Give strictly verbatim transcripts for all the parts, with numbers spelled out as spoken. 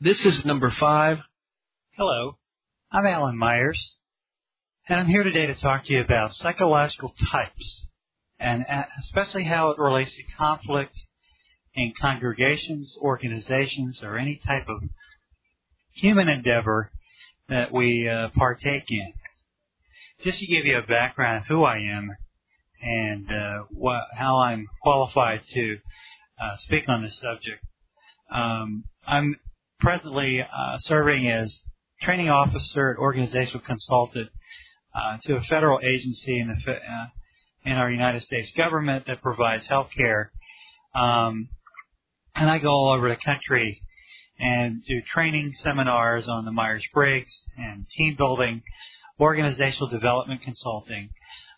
This is number five. Hello, I'm Alan Myers, and I'm here today to talk to you about psychological types, and especially how it relates to conflict in congregations, organizations, or any type of human endeavor that we uh, partake in. Just to give you a background of who I am and uh, what, how I'm qualified to uh, speak on this subject. Um, I'm presently uh, serving as training officer and organizational consultant uh, to a federal agency in, the, uh, in our United States government that provides health care. Um, and I go all over the country and do training seminars on the Myers-Briggs and team building, organizational development consulting,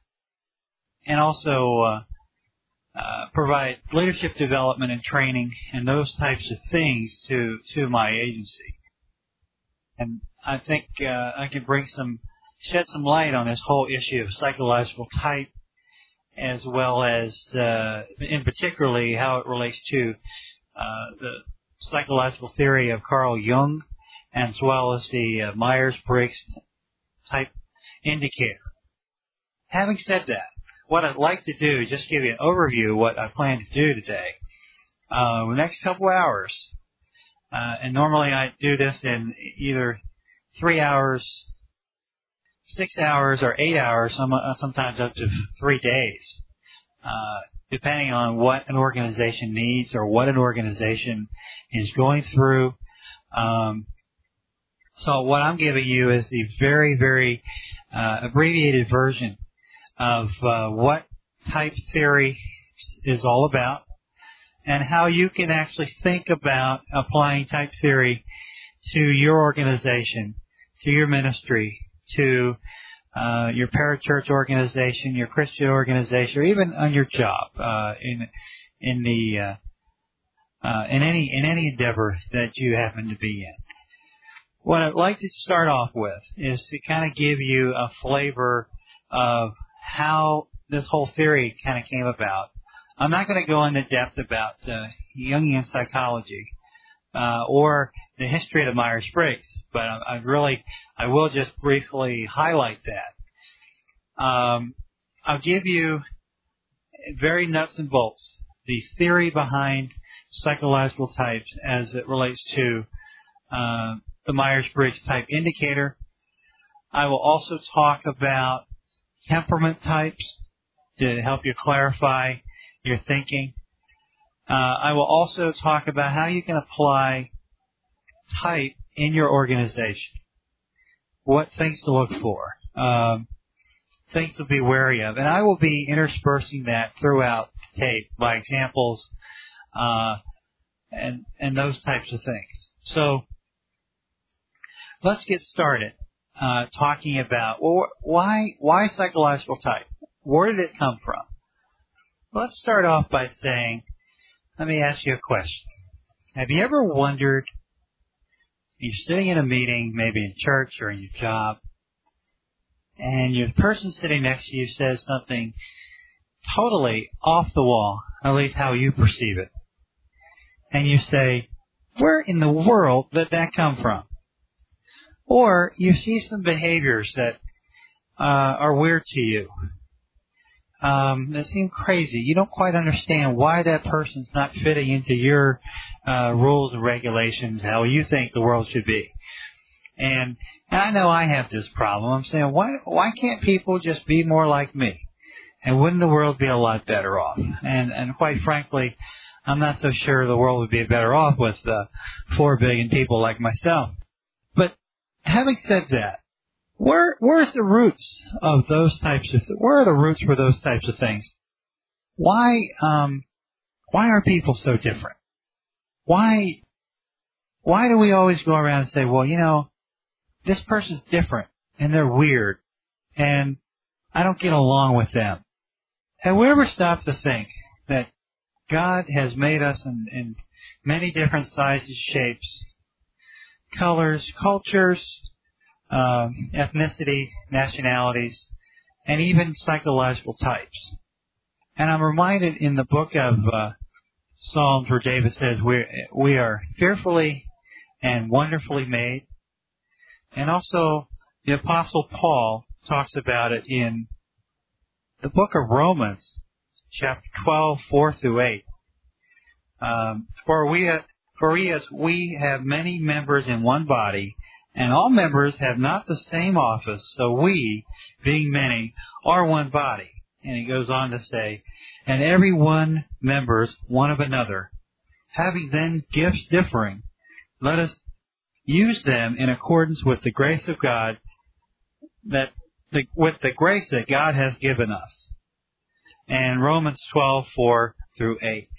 and also uh, uh, provide leadership development and training and those types of things to, to my agency. And I think uh, I can bring some, shed some light on this whole issue of psychological type, as well as, uh, in particularly, how it relates to uh, the psychological theory of Carl Jung, as well as the uh, Myers-Briggs type indicator. Having said that, what I'd like to do is just give you an overview of what I plan to do today. Uh, the next couple hours, uh, and normally I do this in either three hours, six hours, or eight hours, some, uh, sometimes up to three days, uh, depending on what an organization needs or what an organization is going through. Um, so what I'm giving you is the very, very uh, abbreviated version of uh, what type theory is all about and how you can actually think about applying type theory to your organization, to your ministry, to uh, your parachurch organization, your Christian organization, or even on your job, uh, in in the uh, uh, in any in any endeavor that you happen to be in. What I'd like to start off with is to kind of give you a flavor of how this whole theory kind of came about. I'm not going to go into depth about uh, Jungian psychology uh, or the history of the Myers-Briggs, but I, I really, I will just briefly highlight that. Um, I'll give you very nuts and bolts the theory behind psychological types as it relates to uh, the Myers-Briggs type indicator. I will also talk about temperament types to help you clarify your thinking. Uh, I will also talk about how you can apply type in your organization, what things to look for, um, things to be wary of. And I will be interspersing that throughout the tape by examples uh, and, and those types of things. So let's get started. Uh, talking about, well, why why psychological type? Where did it come from? Let's start off by saying, let me ask you a question. Have you ever wondered, you're sitting in a meeting, maybe in church or in your job, and your person sitting next to you says something totally off the wall, at least how you perceive it, and you say, where in the world did that come from? Or you see some behaviors that uh, are weird to you, um, that seem crazy. You don't quite understand why that person's not fitting into your uh, rules and regulations, how you think the world should be. And, and I know I have this problem. I'm saying, why why can't people just be more like me? And wouldn't the world be a lot better off? And, and quite frankly, I'm not so sure the world would be better off with uh, four billion people like myself. But having said that, where where's the roots of those types of th- where are the roots for those types of things? Why um why are people so different? Why why do we always go around and say, well, you know, this person's different and they're weird and I don't get along with them? Have we ever stopped to think that God has made us in, in many different sizes, shapes, colors, cultures, um, ethnicity, nationalities, and even psychological types? And I'm reminded in the book of uh, Psalms where David says we we are fearfully and wonderfully made. And also, the Apostle Paul talks about it in the book of Romans, chapter twelve, four through eight. Um, for we, for we as we have many members in one body, and all members have not the same office, so we, being many, are one body. And he goes on to say, and every one members one of another. Having then gifts differing, let us use them in accordance with the grace of God, that the, with the grace that God has given us. And Romans twelve, four through eight.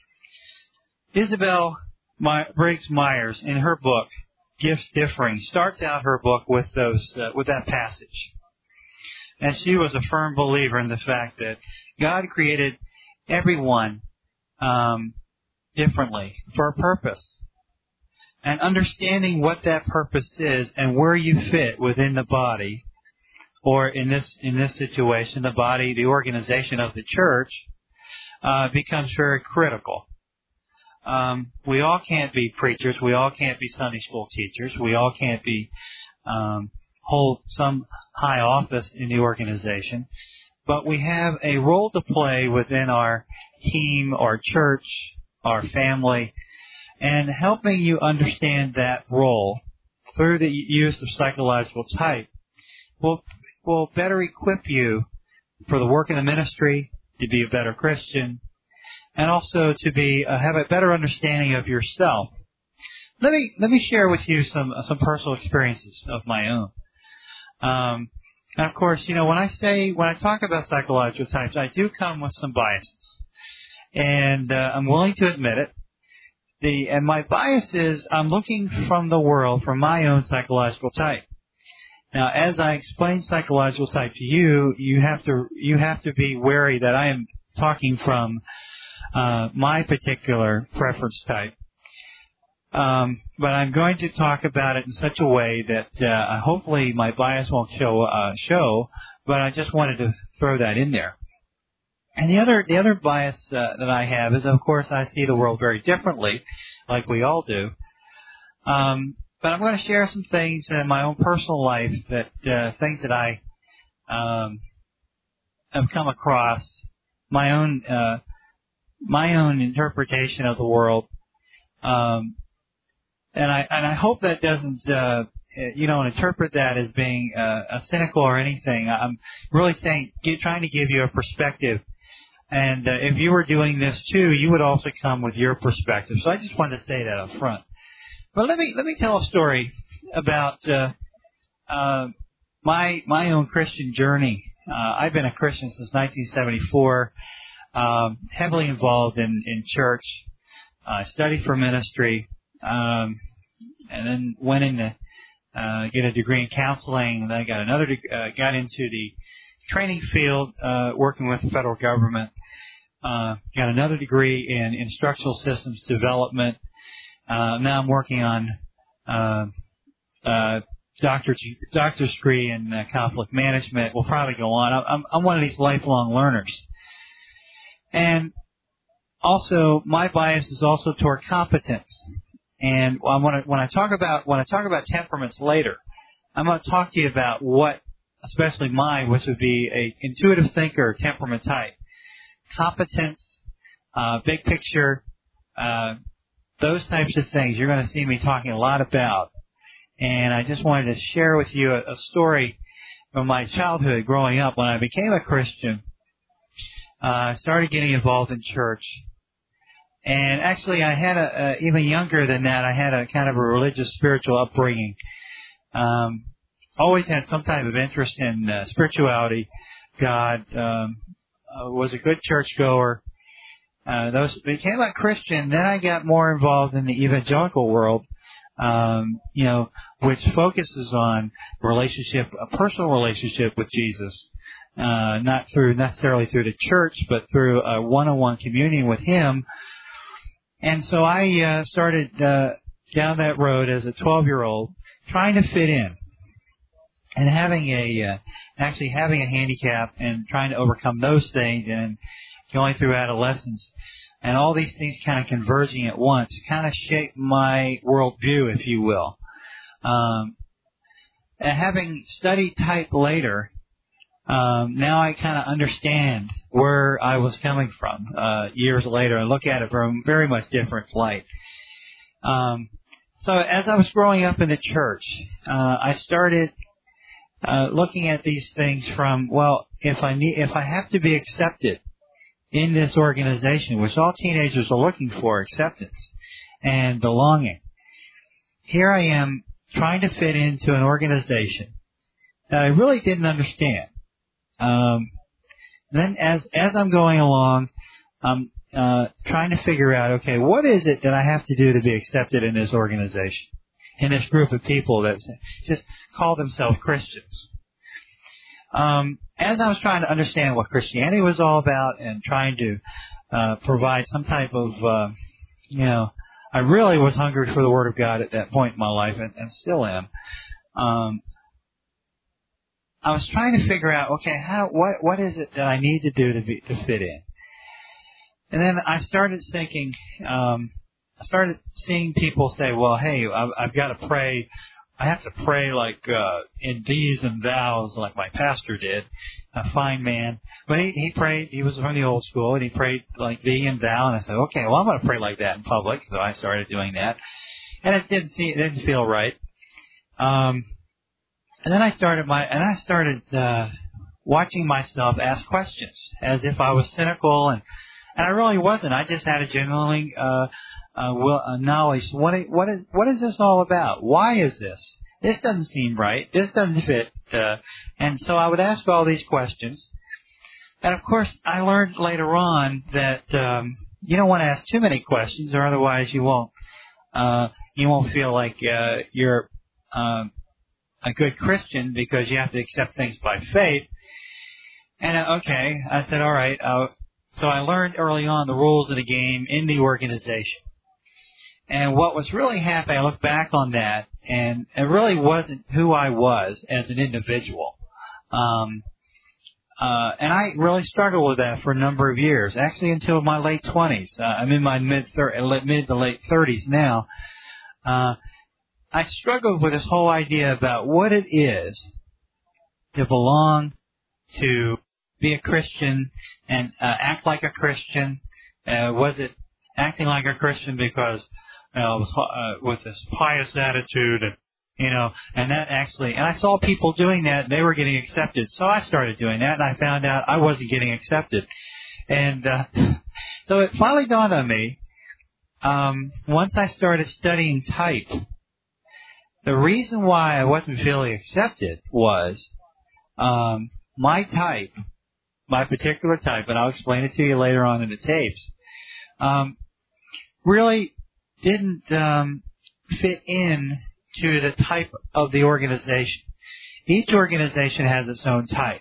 Isabel Briggs Myers, in her book, Gifts Differing, starts out her book with those uh, with that passage. And she was a firm believer in the fact that God created everyone um, differently for a purpose. And understanding what that purpose is and where you fit within the body, or in this in this situation, the body, the organization of the church, uh, becomes very critical. Um, we all can't be preachers. We all can't be Sunday school teachers. We all can't be um, hold some high office in the organization. But we have a role to play within our team, our church, our family, and helping you understand that role through the use of psychological type will will better equip you for the work in the ministry, to be a better Christian, and also to be uh, have a better understanding of yourself. Let me let me share with you some uh, some personal experiences of my own. Um, and of course, you know, when I say when I talk about psychological types, I do come with some biases, and uh, I'm willing to admit it. The and my bias is I'm looking from the world from my own psychological type. Now, as I explain psychological type to you, you have to you have to be wary that I am talking from uh, my particular preference type. Um, but I'm going to talk about it in such a way that uh, hopefully my bias won't show. Uh, show. But I just wanted to throw that in there. And the other the other bias uh, that I have is, of course, I see the world very differently, like we all do. Um, But I'm going to share some things in my own personal life, that uh, things that I um, have come across, my own uh, my own interpretation of the world, um, and I and I hope that doesn't uh, you know interpret that as being uh, a cynical or anything. I'm really saying, get, trying to give you a perspective, and uh, if you were doing this too, you would also come with your perspective. So I just wanted to say that up front. But let me let me tell a story about uh, uh, my my own Christian journey. Uh, I've been a Christian since nineteen seventy-four, um, heavily involved in in church. I uh, studied for ministry, um, and then went in to uh, get a degree in counseling. And then I got another de- uh, got into the training field, uh, working with the federal government. Uh, got another degree in instructional systems development. Uh, now I'm working on uh, uh, doctor's, doctor's degree in uh, conflict management. We'll probably go on. I'm, I'm one of these lifelong learners. And also, my bias is also toward competence. And I want to, when I talk about when I talk about temperaments later, I'm going to talk to you about what, especially mine, which would be a intuitive thinker temperament type. Competence, uh, big picture, uh, those types of things you're going to see me talking a lot about. And I just wanted to share with you a, a story from my childhood growing up. When I became a Christian, uh, I started getting involved in church. And actually, I had a, a, even younger than that, I had a kind of a religious, spiritual upbringing. Um, always had some type of interest in uh, spirituality. God, um, uh, was a good churchgoer. Uh, those became a Christian. Then I got more involved in the evangelical world, um, you know, which focuses on relationship, a personal relationship with Jesus, uh, not through necessarily through the church, but through a one-on-one communion with Him. And so I uh, started uh, down that road as a twelve-year-old, trying to fit in, and having a uh, actually having a handicap and trying to overcome those things and going through adolescence. and all these things kind of converging at once kind of shaped my worldview, if you will. Um, and having studied type later, um, now I kind of understand where I was coming from uh, years later and look at it from a very much different light. Um, so as I was growing up in the church, uh, I started uh, looking at these things from, well, if I need, if I have to be accepted in this organization, which all teenagers are looking for, acceptance and belonging. Here I am trying to fit into an organization that I really didn't understand. Um, then as, as I'm going along, I'm uh, trying to figure out, okay, what is it that I have to do to be accepted in this organization, in this group of people that just call themselves Christians? Um, as I was trying to understand what Christianity was all about and trying to uh, provide some type of, uh, you know, I really was hungry for the Word of God at that point in my life, and, and still am. Um, I was trying to figure out, okay, how what what is it that I need to do to be to fit in? And then I started thinking, um, I started seeing people say, well, hey, I've, I've got to pray. I have to pray like uh, in these and thous, like my pastor did, a fine man. But he, he prayed. He was from the old school, and he prayed like thee and thou. And I said, okay, well, I'm going to pray like that in public. So I started doing that, and it didn't seem, it didn't feel right. Um, and then I started my, and I started uh, watching myself ask questions as if I was cynical, and and I really wasn't. I just had a genuinely uh, uh, will, uh, knowledge. What is, what is what is this all about? Why is this? This doesn't seem right. This doesn't fit. Uh, and so I would ask all these questions. And of course, I learned later on that um, you don't want to ask too many questions, or otherwise you won't uh, you won't feel like uh, you're um, a good Christian, because you have to accept things by faith. And uh, okay, I said, all right. Uh, so I learned early on the rules of the game in the organization. And what was really happening, I look back on that, and it really wasn't who I was as an individual. Um, uh, and I really struggled with that for a number of years, actually until my late twenties. Uh, I'm in my mid mid to late thirties now. Uh, I struggled with this whole idea about what it is to belong, to be a Christian and uh, act like a Christian. Uh, was it acting like a Christian because uh, uh, with this pious attitude, and you know, and that actually, and I saw people doing that, and they were getting accepted, so I started doing that, and I found out I wasn't getting accepted, and uh, so it finally dawned on me um, once I started studying type. The reason why I wasn't feeling accepted was um, my type, my particular type, and I'll explain it to you later on in the tapes, um, really didn't um, fit in to the type of the organization. Each organization has its own type.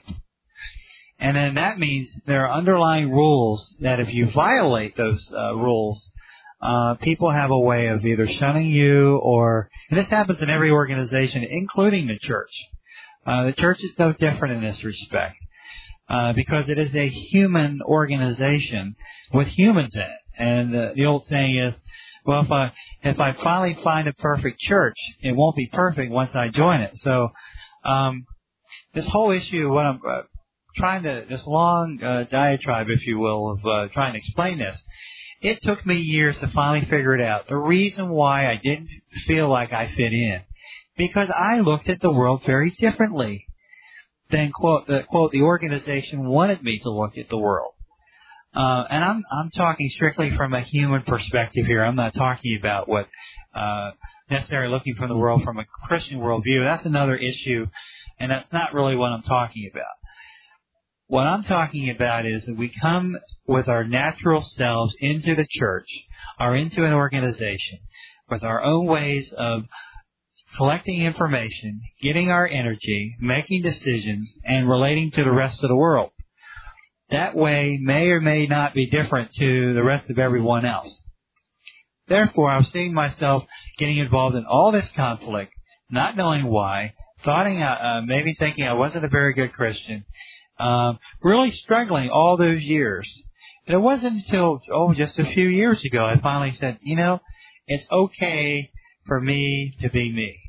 And then that means there are underlying rules that if you violate those uh, rules, Uh, people have a way of either shunning you or, and this happens in every organization, including the church. Uh, the church is no different in this respect, uh, because it is a human organization with humans in it. And uh, the old saying is, well, if I, if I finally find a perfect church, it won't be perfect once I join it. So, um, this whole issue, what I'm uh, trying to, this long uh, diatribe, if you will, of uh, trying to explain this, it took me years to finally figure it out. The reason why I didn't feel like I fit in, because I looked at the world very differently than, quote, the, quote, the organization wanted me to look at the world. Uh, and I'm, I'm talking strictly from a human perspective here. I'm not talking about what, uh, necessarily looking from the world from a Christian worldview. That's another issue, and that's not really what I'm talking about. What I'm talking about is that we come with our natural selves into the church or into an organization with our own ways of collecting information, getting our energy, making decisions, and relating to the rest of the world. That way may or may not be different to the rest of everyone else. Therefore, I was seeing myself getting involved in all this conflict, not knowing why, thought, uh, maybe thinking I wasn't a very good Christian, Um, really struggling all those years. And it wasn't until, oh, just a few years ago I finally said, you know, it's okay for me to be me.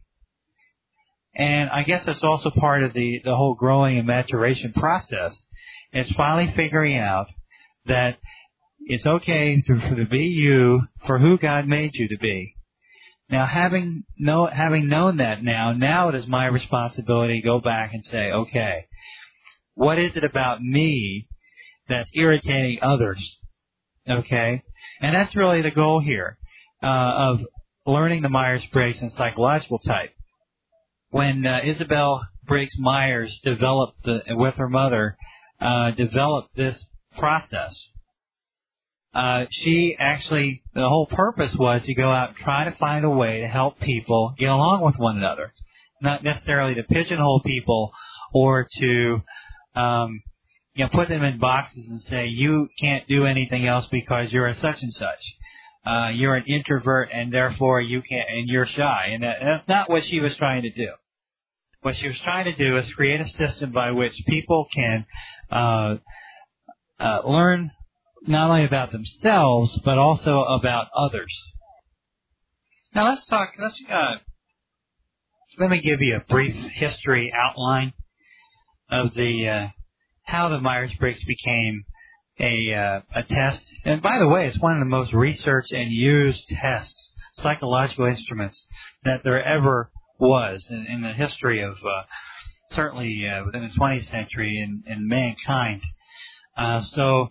And I guess that's also part of the, the whole growing and maturation process. It's finally figuring out that it's okay to, for to be you for who God made you to be. Now, having know, having known that now, now it is my responsibility to go back and say, okay, what is it about me that's irritating others? Okay? And that's really the goal here, uh, of learning the Myers-Briggs and psychological type. When uh, Isabel Briggs-Myers developed, the, with her mother, uh, developed this process, uh, she actually, the whole purpose was to go out and try to find a way to help people get along with one another. Not necessarily to pigeonhole people or to, um, you know, put them in boxes and say, you can't do anything else because you're a such and such. Uh, you're an introvert and therefore you can't, and you're shy. And, that, and that's not what she was trying to do. What she was trying to do is create a system by which people can uh, uh, learn not only about themselves but also about others. Now let's talk. Let's uh, let me give you a brief history outline of the uh, how the Myers-Briggs became a uh, a test. And by the way, it's one of the most researched and used tests, psychological instruments that there ever was in, in the history of uh, certainly uh, within the twentieth century in, in mankind. Uh, so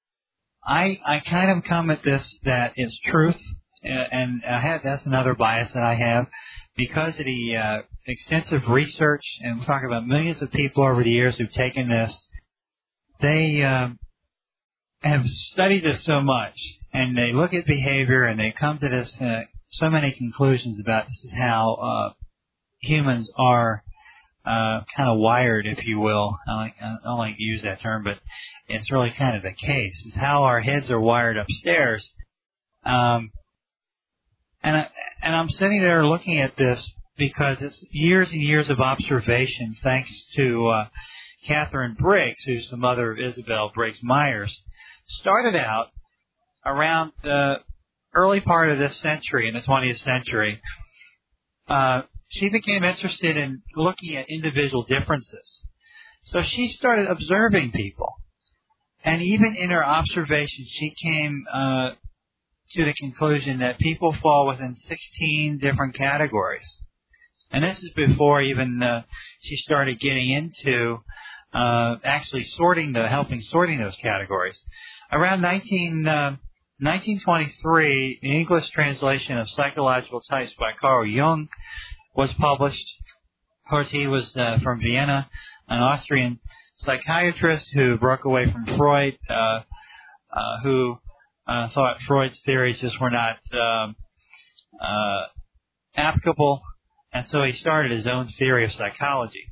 I I kind of come at this that it's truth, and I have that's another bias that I have because of the uh, extensive research, and we're talking about millions of people over the years who've taken this. They uh, have studied this so much, and they look at behavior, and they come to this uh, so many conclusions about this is how uh, humans are uh, kind of wired, if you will. I, like, I don't like to use that term, but it's really kind of the case. It's how our heads are wired upstairs. Um, and, I, and I'm sitting there looking at this because it's years and years of observation, thanks to uh, Catherine Briggs, who's the mother of Isabel Briggs-Myers, started out around the early part of this century, in the twentieth century. Uh, she became interested in looking at individual differences. So she started observing people. And even in her observations, she came uh, to the conclusion that people fall within sixteen different categories. And this is before even uh, she started getting into uh, actually sorting the, helping sorting those categories. Around nineteen, uh, nineteen twenty-three, the English translation of Psychological Types by Carl Jung was published. Of course, he was uh, from Vienna, an Austrian psychiatrist who broke away from Freud, uh, uh, who uh, thought Freud's theories just were not um, uh, applicable, and so he started his own theory of psychology.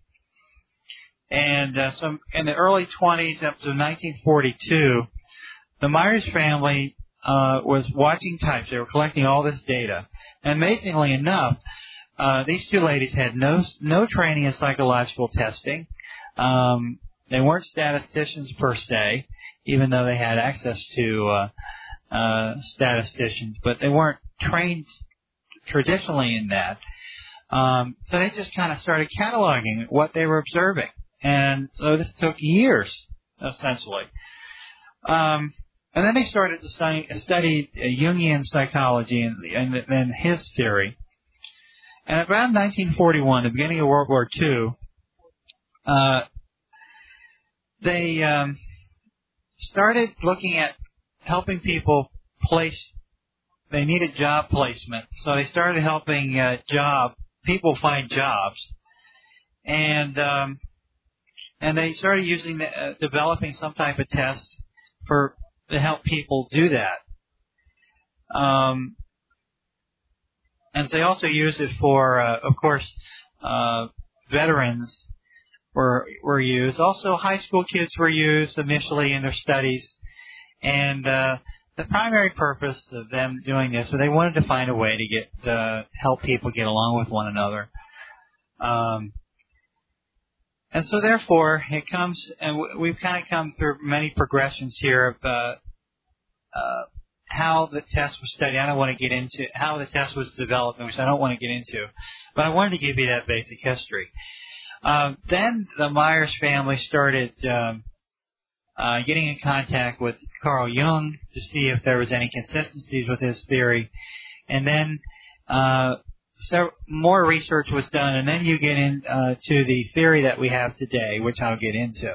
And uh, so in the early twenties, up to nineteen forty-two, the Myers family uh, was watching types. They were collecting all this data. And amazingly enough, uh, these two ladies had no no training in psychological testing. Um, they weren't statisticians per se, even though they had access to uh, uh, statisticians, but they weren't trained traditionally in that. Um, so they just kind of started cataloging what they were observing. And so this took years, essentially. Um, and then they started to study, study Jungian psychology and, and, and his theory. And around nineteen forty-one, the beginning of World War Two, uh, they um, started looking at helping people place. They needed job placement, so they started helping uh, job people find jobs, and um, and they started using the, uh, developing some type of test for to help people do that. Um, and they also used it for, uh, of course, uh, veterans were were used. Also, high school kids were used initially in their studies, and uh, the primary purpose of them doing this, so they wanted to find a way to get uh, help people get along with one another. Um, and so, therefore, it comes, and we've kind of come through many progressions here of uh, uh, how the test was studied. I don't want to get into how the test was developed, which I don't want to get into, but I wanted to give you that basic history. Um, then the Myers family started um, uh, getting in contact with Carl Jung to see if there was any consistencies with his theory, and then uh, so more research was done, and then you get into uh, to the theory that we have today, which I'll get into.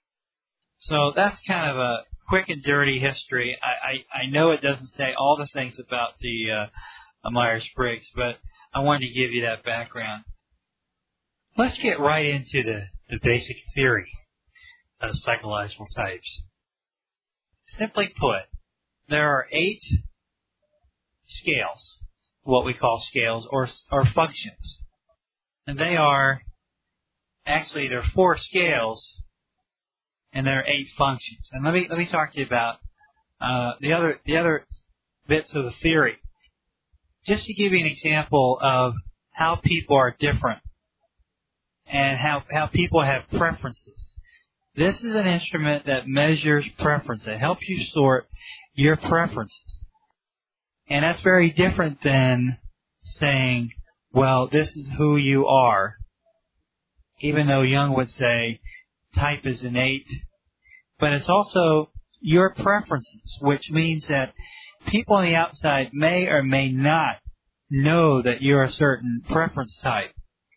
So that's kind of a quick and dirty history. I, I, I know it doesn't say all the things about the uh, Myers-Briggs, but I wanted to give you that background. Let's get right into the, the basic theory of psychological types. Simply put, there are eight scales, what we call scales, or, or functions. And they are, actually there are four scales, and there are eight functions. And let me let me talk to you about uh, the other the other bits of the theory, just to give you an example of how people are different and how how people have preferences. This is an instrument that measures preference. It helps you sort your preferences, and that's very different than saying, "Well, this is who you are." Even though Jung would say type is innate, but it's also your preferences, which means that people on the outside may or may not know that you're a certain preference type.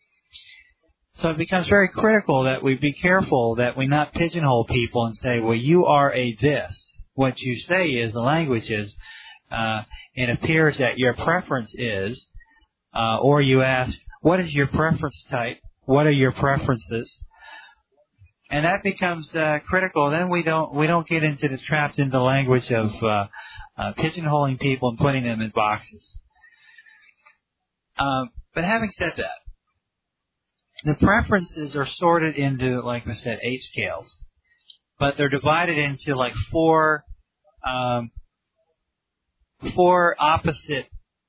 So it becomes very critical that we be careful that we not pigeonhole people and say, well, you are a this. What you say is, the language is, uh, it appears that your preference is, uh, or you ask, what is your preference type? What are your preferences? And that becomes uh, critical. Then we don't we don't get into the trapped into language of uh, uh, pigeonholing people and putting them in boxes. Um, but having said that, the preferences are sorted into, like I said, eight scales, but they're divided into like four um, four opposite.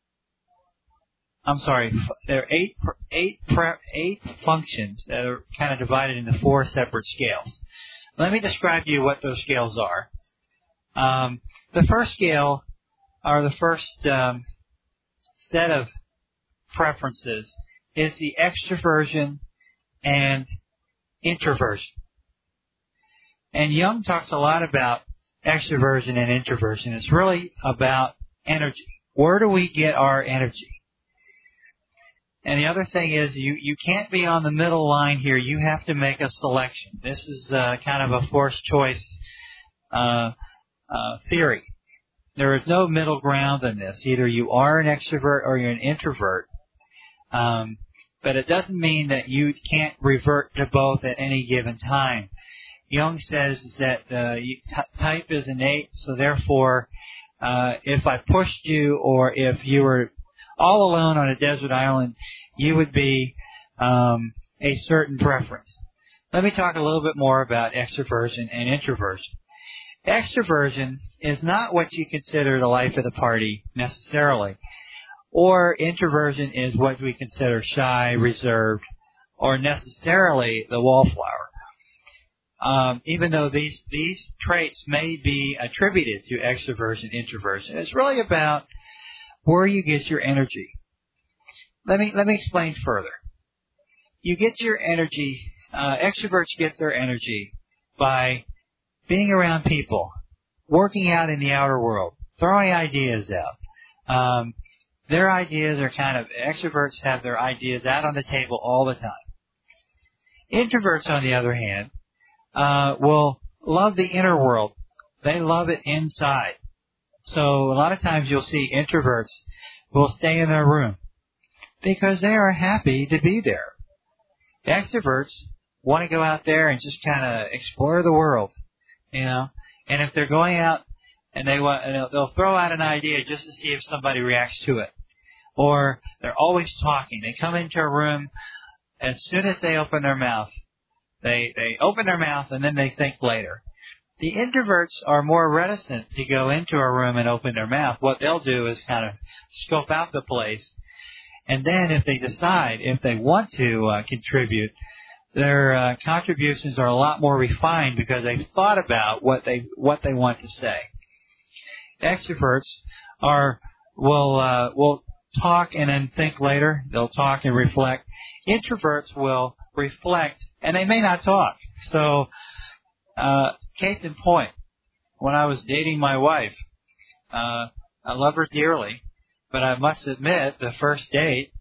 I'm sorry, there are eight eight eight functions that are kind of divided into four separate scales. Let me describe to you what those scales are. Um, the first scale, or the first um, set of preferences, is the extroversion and introversion. And Jung talks a lot about extroversion and introversion. It's really about energy. Where do we get our energy? And the other thing is, you, you can't be on the middle line here. You have to make a selection. This is uh, kind of a forced choice uh, uh, theory. There is no middle ground in this. Either you are an extrovert or you're an introvert. Um, but it doesn't mean that you can't revert to both at any given time. Jung says that uh, you, t- type is innate, so therefore, uh, if I pushed you, or if you were all alone on a desert island, you would be um, a certain preference. Let me talk a little bit more about extroversion and introversion. Extroversion is not what you consider the life of the party necessarily, or introversion is what we consider shy, reserved, or necessarily the wallflower. Um, even though these these traits may be attributed to extroversion, introversion, it's really about where you get your energy. Let me let me explain further. You get your energy. Uh, extroverts get their energy by being around people, working out in the outer world, throwing ideas out. Um, their ideas are kind of, extroverts have their ideas out on the table all the time. Introverts, on the other hand, uh, will love the inner world. They love it inside. So a lot of times you'll see introverts will stay in their room because they are happy to be there. Extroverts want to go out there and just kind of explore the world, you know. And if they're going out and they want, they'll, they'll throw out an idea just to see if somebody reacts to it. Or they're always talking. They come into a room, as soon as they open their mouth, they they open their mouth and then they think later. The introverts are more reticent to go into a room and open their mouth. What they'll do is kind of scope out the place, and then if they decide, if they want to uh, contribute, their uh, contributions are a lot more refined because they've thought about what they what they want to say. extroverts are will uh, will talk and then think later. They'll talk and reflect. Introverts will reflect and they may not talk. So, uh, case in point, when I was dating my wife, uh, I love her dearly, but I must admit the first date,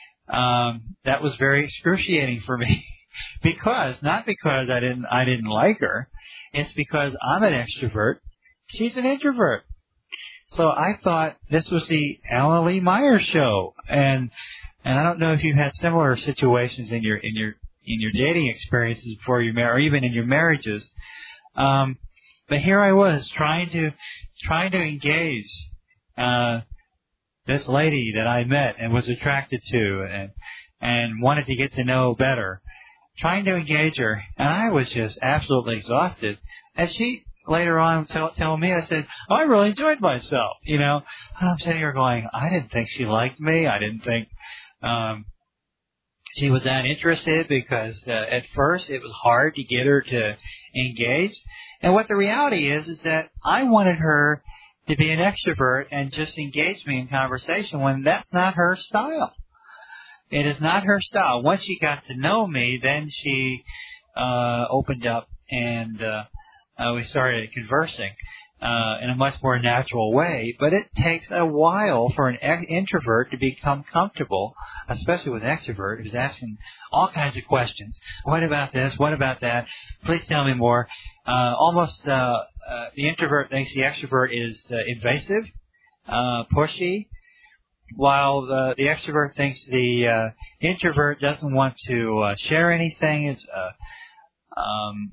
um, that was very excruciating for me. Because, not because I didn't, I didn't like her, it's because I'm an extrovert, she's an introvert. So I thought this was the Alan Lee Myers show, and and I don't know if you've had similar situations in your in your in your dating experiences before you marry, or even in your marriages. Um, but here I was trying to trying to engage uh, this lady that I met and was attracted to, and and wanted to get to know better. Trying to engage her, and I was just absolutely exhausted. And she later on tell, telling me, I said, oh, I really enjoyed myself, you know. And I'm sitting here going, I didn't think she liked me. I didn't think um, she was that interested, because uh, at first it was hard to get her to engage. And what the reality is, is that I wanted her to be an extrovert and just engage me in conversation when that's not her style. It is not her style. Once she got to know me, then she uh, opened up and uh, uh, we started conversing uh, in a much more natural way. But it takes a while for an ex- introvert to become comfortable, especially with an extrovert who's asking all kinds of questions. What about this? What about that? Please tell me more. Uh, almost uh, uh, the introvert thinks the extrovert is uh, invasive, uh, pushy, while the, the extrovert thinks the uh, introvert doesn't want to uh, share anything. It's, uh, um,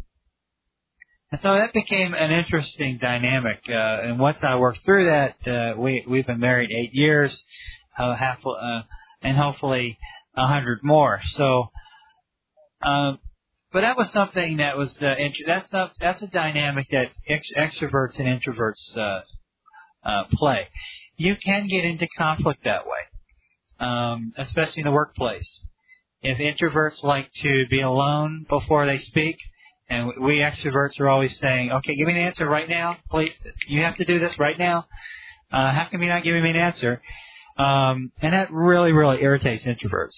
and so that became an interesting dynamic. Uh, and once I worked through that, uh, we, we've been married eight years, uh, half, uh, and hopefully a hundred more. So, um, but that was something that was uh, int- that's a, that's a dynamic that ex- extroverts and introverts uh, uh, play. You can get into conflict that way, um, especially in the workplace. If introverts like to be alone before they speak, and we extroverts are always saying, okay, give me an answer right now, please. You have to do this right now. Uh, how come you're not giving me an answer? Um, and that really, really irritates introverts.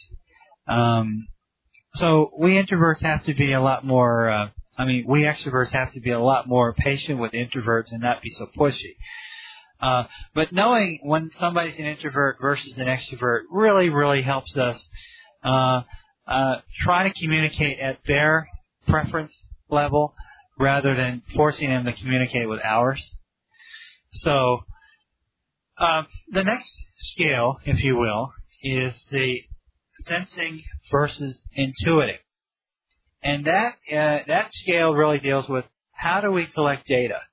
Um, so we introverts have to be a lot more, uh, I mean, we extroverts have to be a lot more patient with introverts and not be so pushy. Uh, but knowing when somebody's an introvert versus an extrovert really, really helps us uh, uh, try to communicate at their preference level rather than forcing them to communicate with ours. So uh, the next scale, if you will, is the sensing versus intuiting. And that uh, that scale really deals with how do we collect data?